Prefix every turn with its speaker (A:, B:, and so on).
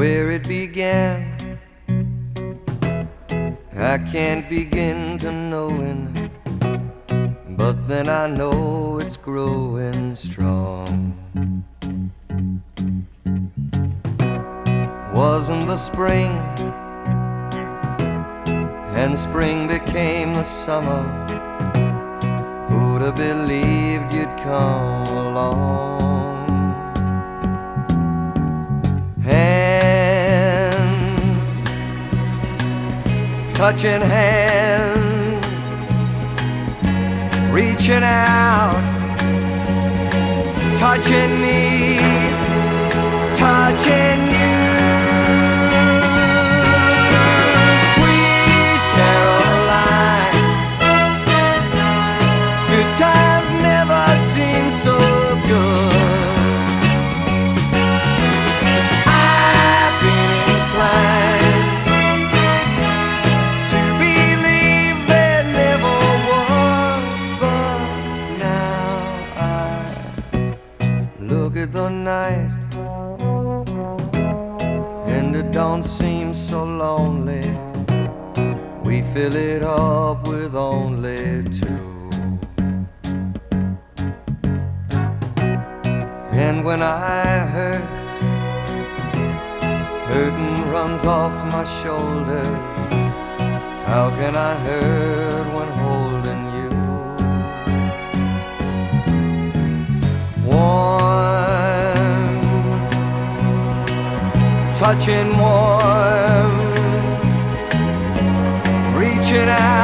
A: where it began. I can't begin to knowing, but then I know it's growing strong. Wasn't the spring, and spring became the summer. Who'd have believed you'd come along? Touching hands, reaching out, touching me, touching you. Sweet Caroline, good times never seem so good. I've been inclined at the night, and it don't seem so lonely. We fill it up with only two. And when I hurt, hurting runs off my shoulders. How can I hurt when holding you? Touching warm, reaching out.